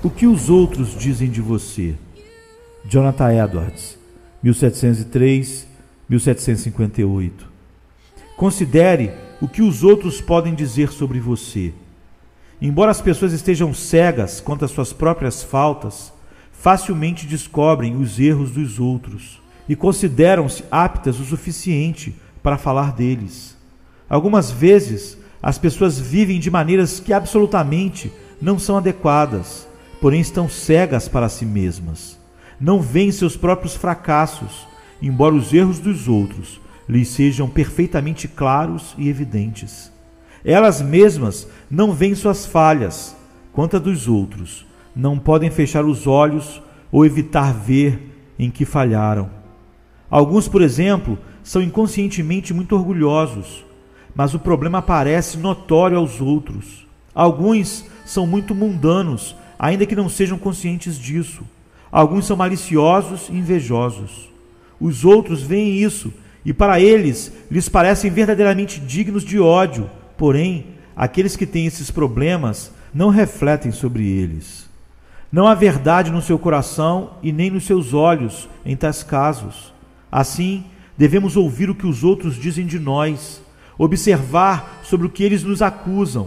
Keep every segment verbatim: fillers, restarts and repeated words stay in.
O que os outros dizem de você? Jonathan Edwards, mil setecentos e três a mil setecentos e cinquenta e oito. Considere o que os outros podem dizer sobre você. Embora as pessoas estejam cegas quanto às suas próprias faltas, facilmente descobrem os erros dos outros e consideram-se aptas o suficiente para falar deles. Algumas vezes, as pessoas vivem de maneiras que absolutamente não são adequadas, porém estão cegas para si mesmas. Não veem seus próprios fracassos, embora os erros dos outros lhes sejam perfeitamente claros e evidentes. Elas mesmas não veem suas falhas, quanto a dos outros, não podem fechar os olhos ou evitar ver em que falharam. Alguns, por exemplo, são inconscientemente muito orgulhosos, mas o problema parece notório aos outros. Alguns são muito mundanos, ainda que não sejam conscientes disso. Alguns são maliciosos e invejosos. Os outros veem isso e para eles lhes parecem verdadeiramente dignos de ódio, porém, aqueles que têm esses problemas não refletem sobre eles. Não há verdade no seu coração e nem nos seus olhos em tais casos. Assim, devemos ouvir o que os outros dizem de nós, observar sobre o que eles nos acusam,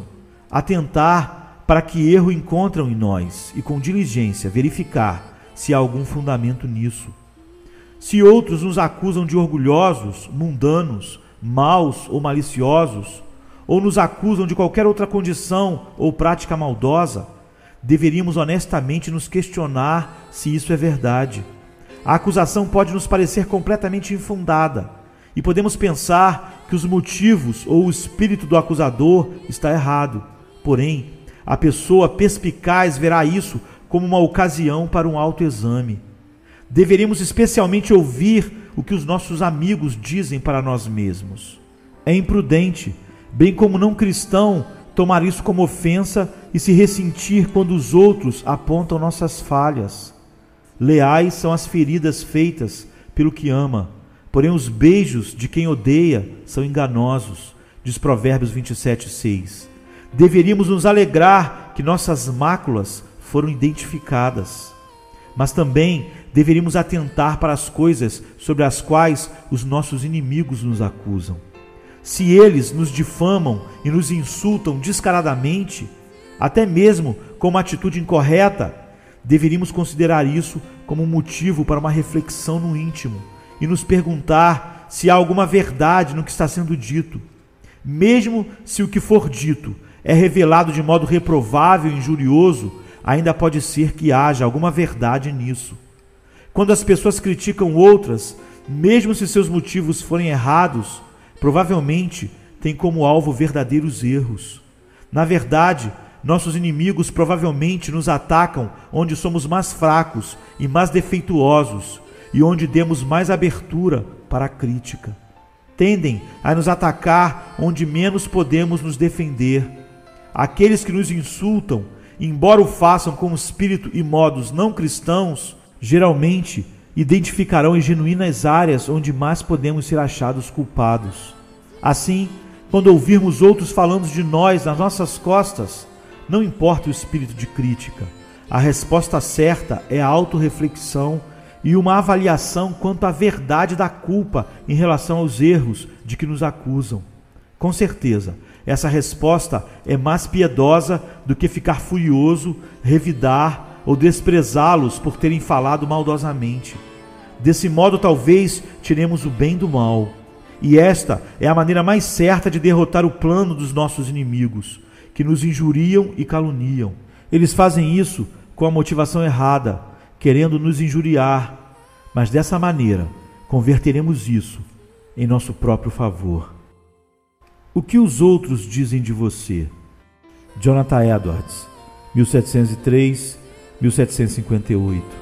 atentar para que erro encontram em nós e, com diligência, verificar se há algum fundamento nisso. Se outros nos acusam de orgulhosos, mundanos, maus ou maliciosos, ou nos acusam de qualquer outra condição ou prática maldosa, deveríamos honestamente nos questionar se isso é verdade. A acusação pode nos parecer completamente infundada, e podemos pensar que os motivos ou o espírito do acusador está errado. Porém, a pessoa perspicaz verá isso como uma ocasião para um autoexame. Deveríamos especialmente ouvir o que os nossos amigos dizem para nós mesmos. É imprudente, bem como não cristão, tomar isso como ofensa e se ressentir quando os outros apontam nossas falhas. Leais são as feridas feitas pelo que ama, porém os beijos de quem odeia são enganosos, diz Provérbios vinte e sete, seis. Deveríamos nos alegrar que nossas máculas foram identificadas, mas também deveríamos atentar para as coisas sobre as quais os nossos inimigos nos acusam. Se eles nos difamam e nos insultam descaradamente, até mesmo com uma atitude incorreta, deveríamos considerar isso como um motivo para uma reflexão no íntimo e nos perguntar se há alguma verdade no que está sendo dito. Mesmo se o que for dito é revelado de modo reprovável e injurioso, ainda pode ser que haja alguma verdade nisso. Quando as pessoas criticam outras, mesmo se seus motivos forem errados, provavelmente têm como alvo verdadeiros erros. Na verdade, nossos inimigos provavelmente nos atacam onde somos mais fracos e mais defeituosos e onde demos mais abertura para a crítica. Tendem a nos atacar onde menos podemos nos defender. Aqueles que nos insultam, embora o façam com espírito e modos não cristãos, geralmente identificarão em genuínas áreas onde mais podemos ser achados culpados. Assim, quando ouvirmos outros falando de nós nas nossas costas, não importa o espírito de crítica, a resposta certa é a autorreflexão e uma avaliação quanto à verdade da culpa em relação aos erros de que nos acusam. Com certeza, essa resposta é mais piedosa do que ficar furioso, revidar ou desprezá-los por terem falado maldosamente. Desse modo, talvez tiremos o bem do mal. E esta é a maneira mais certa de derrotar o plano dos nossos inimigos, que nos injuriam e caluniam. Eles fazem isso com a motivação errada, querendo nos injuriar, mas dessa maneira converteremos isso em nosso próprio favor. O que os outros dizem de você? Jonathan Edwards, mil setecentos e três a mil setecentos e cinquenta e oito.